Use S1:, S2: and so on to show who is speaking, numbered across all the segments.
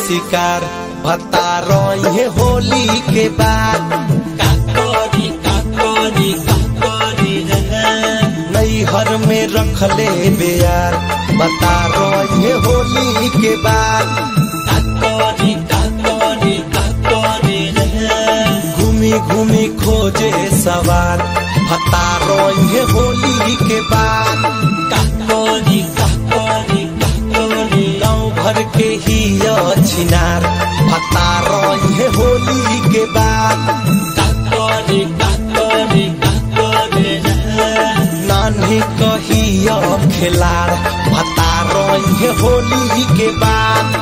S1: शिकार भत्ता रहे होली के बाद नैहर में रखले बेयार बता रहे होली के बाद घूमी घूमी खोजे सवार भत्ता रहे होली के बाद गाँव भर के ही छिनार भत्ता रहे होली के बाद नानी कहिया खिलाड़ भत्ता रहे होली के बाद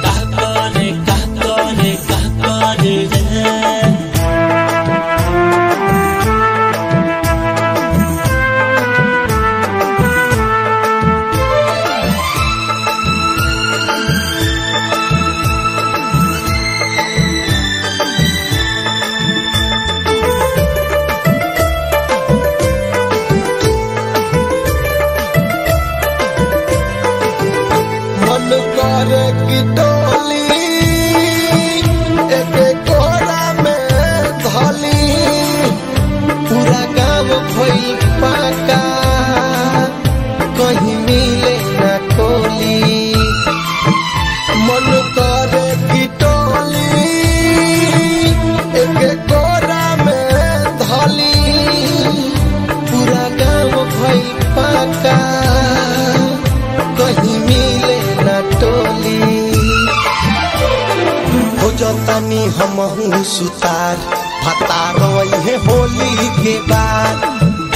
S1: की टोली एक कोरा में धली पूरा गाँव भइल पाका कहीं मिले न कोली मन करे की टोली एक कोरा में धली पूरा गाँव भइल पाका कहीं मिले न टोली हो जतनी हमहू सुतार भत्ता रहे होली के बाद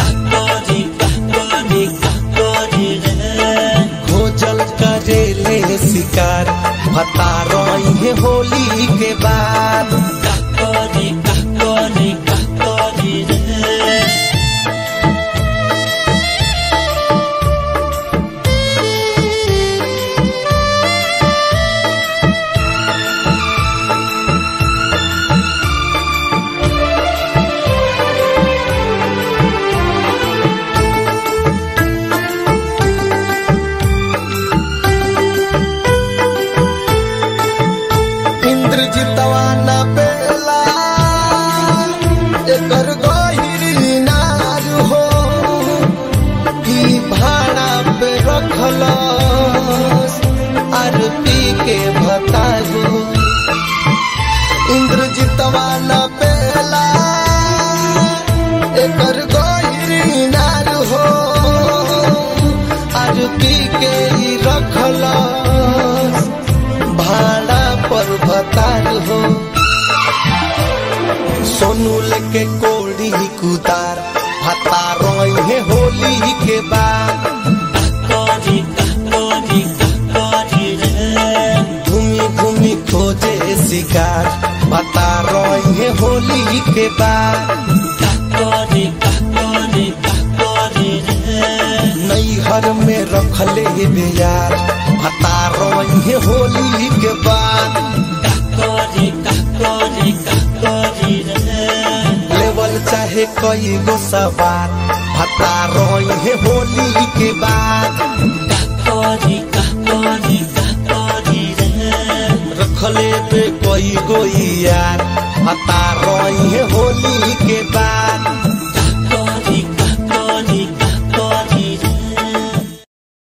S1: खोजल करेले शिकार भत्ता रहे होली के बाद इंद्रजितवा न बेला एकर गहिरी नार हो ई भाड़ा पे रखल आरती के भत्ता हो इंद्रजितवा न बेला एकर गहिरी नार हो आरती के ही रखल भाड़ा पर भतार हो सोनू लेके कोड़ी कुदार भत्ता रहे होली के बाद घूमी घूमी खोजे शिकार भत्ता रहे होली के बाद नैहर में रखले बेयार भत्ता रहे होली के बाद लेवल चाहे कई गो सवार भत्ता रहे होली के बाद रखले पे कई गो यार भत्ता